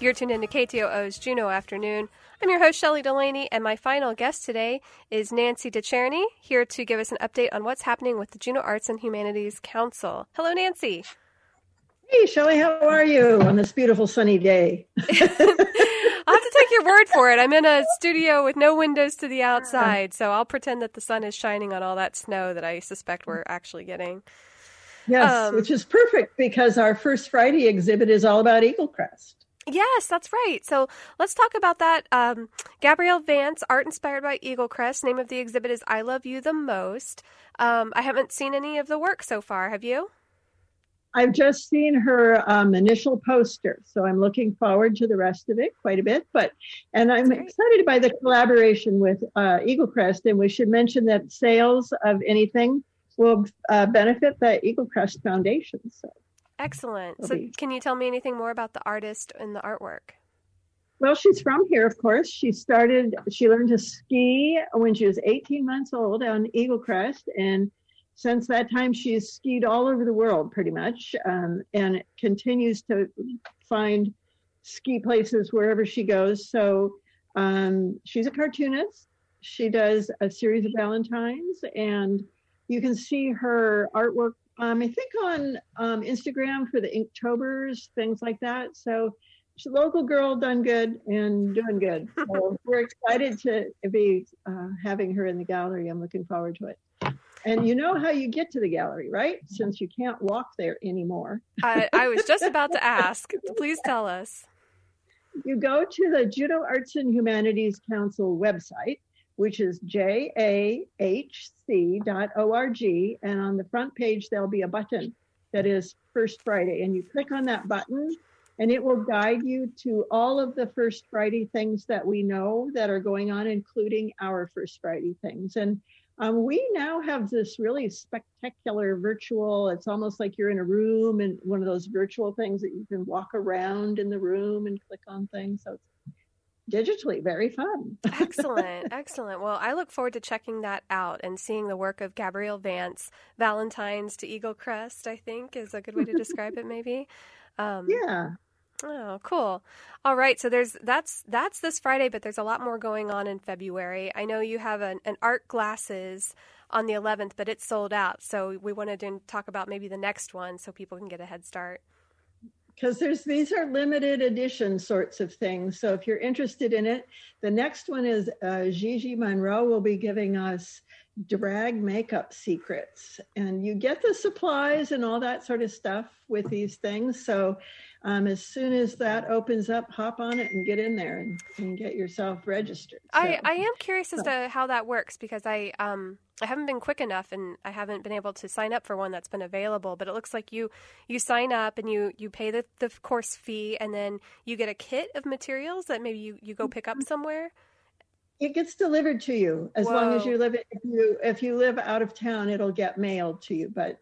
You're tuned into KTOO's Juneau Afternoon. I'm your host, Shelley Delaney, and my final guest today is Nancy DeCherny, here to give us an update on what's happening with the Juneau Arts and Humanities Council. Hello, Nancy. Hey, Shelley, how are you on this beautiful sunny day? I'll have to take your word for it. I'm in a studio with no windows to the outside, so I'll pretend that the sun is shining on all that snow that I suspect we're actually getting. Yes, which is perfect because our First Friday exhibit is all about Eagle Crest. Yes, that's right. So let's talk about that. Gabrielle Vance, art inspired by Eagle Crest. Name of the exhibit is I Love You the Most. I haven't seen any of the work so far. Have you? I've just seen her initial poster, so I'm looking forward to the rest of it quite a bit. And I'm excited by the collaboration with Eagle Crest, and we should mention that sales of anything will benefit the Eagle Crest Foundation. So. Excellent. So can you tell me anything more about the artist and the artwork? Well, she's from here, of course. She learned to ski when she was 18 months old on Eagle Crest. And since that time, she's skied all over the world pretty much, and continues to find ski places wherever she goes. So she's a cartoonist. She does a series of Valentines, and you can see her artwork I think on Instagram for the Inktober's, things like that. So she's a local girl, done good and doing good. So we're excited to be having her in the gallery. I'm looking forward to it. And you know how you get to the gallery, right? Since you can't walk there anymore. I was just about to ask. Please tell us. You go to the Juneau Arts and Humanities Council website, which is jahc.org. And on the front page, there'll be a button that is First Friday. And you click on that button, and it will guide you to all of the First Friday things that we know that are going on, including our First Friday things. And we now have this really spectacular virtual, it's almost like you're in a room and one of those virtual things that you can walk around in the room and click on things. So it's digitally very fun. Excellent. Well, I look forward to checking that out and seeing the work of Gabrielle Vance. Valentines to Eagle Crest, I think, is a good way to describe it, maybe. Yeah. Oh, cool. All right. So that's this Friday, but there's a lot more going on in February. I know you have an art glasses on the 11th, but it's sold out. So we wanted to talk about maybe the next one so people can get a head start. Because these are limited edition sorts of things. So if you're interested in it, the next one is Gigi Monroe will be giving us drag makeup secrets. And you get the supplies and all that sort of stuff with these things. So as soon as that opens up, hop on it and get in there and get yourself registered. So, I am curious as to how that works because I haven't been quick enough and I haven't been able to sign up for one that's been available, but it looks like you sign up and you pay the course fee and then you get a kit of materials that maybe you go pick up somewhere. It gets delivered to you as long as you live if you live out of town, it'll get mailed to you. But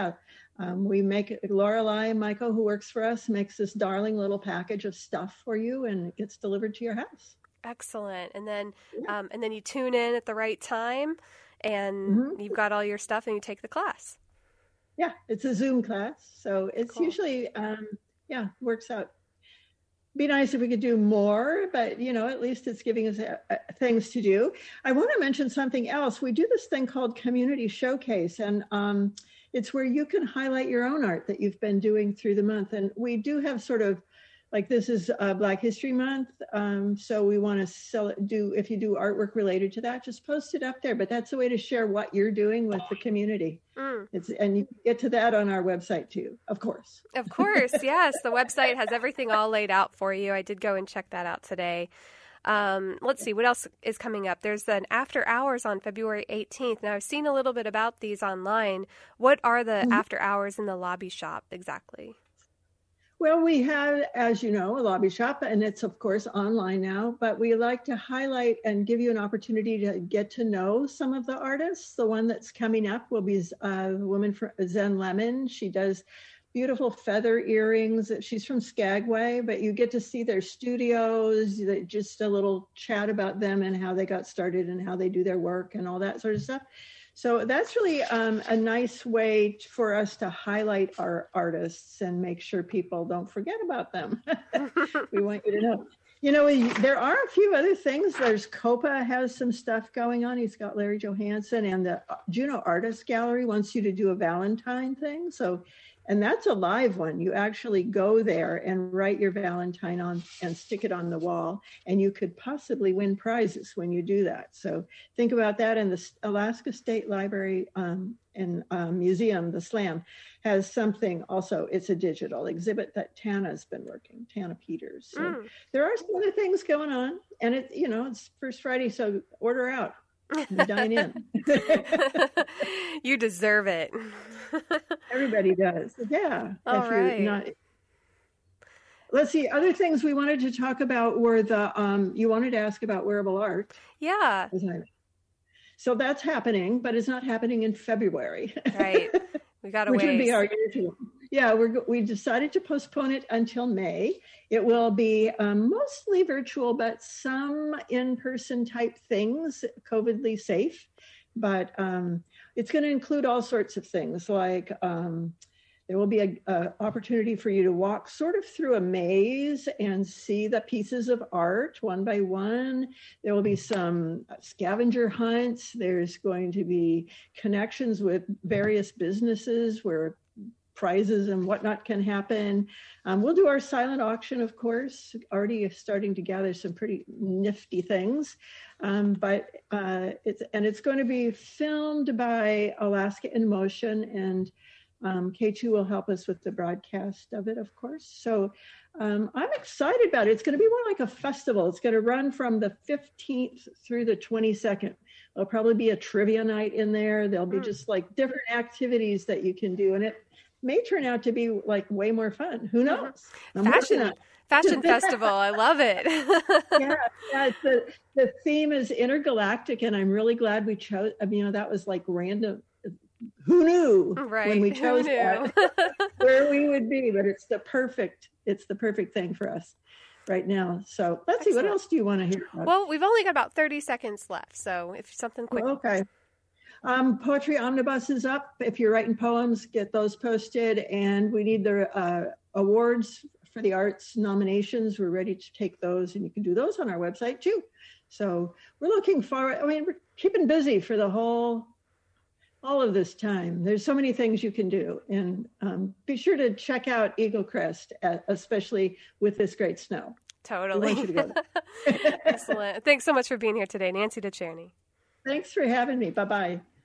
we make it. Lorelei Michael, who works for us, makes this darling little package of stuff for you, and it gets delivered to your house. Excellent. And then you tune in at the right time, and you've got all your stuff, and you take the class. Yeah, it's a Zoom class, so it's usually works out. Be nice if we could do more, but at least it's giving us things to do. I want to mention something else. We do this thing called Community Showcase, and it's where you can highlight your own art that you've been doing through the month. And we do have sort of like this is Black History Month, so we want to if you do artwork related to that, just post it up there. But that's a way to share what you're doing with the community. And you can get to that on our website too, of course. Of course, yes. The website has everything all laid out for you. I did go and check that out today. Let's see, what else is coming up? There's an after hours on February 18th. Now, I've seen a little bit about these online. What are the after hours in the lobby shop exactly? Well, we have, as you know, a lobby shop, and it's, of course, online now, but we like to highlight and give you an opportunity to get to know some of the artists. The one that's coming up will be a woman from Zen Lemon. She does beautiful feather earrings. She's from Skagway, but you get to see their studios, just a little chat about them and how they got started and how they do their work and all that sort of stuff. So that's really a nice way for us to highlight our artists and make sure people don't forget about them. We want you to know. You know, there are a few other things. There's Copa has some stuff going on. He's got Larry Johansson, and the Juneau Artist Gallery wants you to do a Valentine thing. So, and that's a live one. You actually go there and write your Valentine on and stick it on the wall, and you could possibly win prizes when you do that. So think about that. And the Alaska State Library and Museum, the SLAM, has something also. It's a digital exhibit that Tana's been working, Tana Peters. So there are some other things going on, and it's First Friday, so order out. Dine in. You deserve it. Everybody does. Yeah. All right. Let's see. Other things we wanted to talk about were you wanted to ask about wearable art. Yeah. So that's happening, but it's not happening in February. Right. We got to wait. Which would be our usual. Yeah, we decided to postpone it until May. It will be mostly virtual, but some in-person type things, COVIDly safe. But it's going to include all sorts of things, like there will be an opportunity for you to walk sort of through a maze and see the pieces of art one by one. There will be some scavenger hunts. There's going to be connections with various businesses where prizes and whatnot can happen. We'll do our silent auction, of course, already starting to gather some pretty nifty things. But it's going to be filmed by Alaska in Motion, and K2 will help us with the broadcast of it, of course. So I'm excited about it. It's going to be more like a festival. It's going to run from the 15th through the 22nd. There'll probably be a trivia night in there. There'll be just like different activities that you can do. And it may turn out to be like way more fun. Who knows? Fashion festival. I love it. Yeah. The theme is intergalactic, and I'm really glad we chose. That was like random. Who knew when we chose that where we would be? But it's the perfect thing for us right now. So let's see. What else do you want to hear about? Well, we've only got about 30 seconds left, so if something quick. Okay. Poetry Omnibus is up. If you're writing poems, get those posted, and we need the awards for the arts nominations. We're ready to take those, and you can do those on our website too. So we're looking forward. We're keeping busy for all of this time. There's so many things you can do, and be sure to check out Eagle Crest, especially with this great snow. Totally. We want you to go there. Excellent. Thanks so much for being here today, Nancy DeCherney. Thanks for having me. Bye-bye.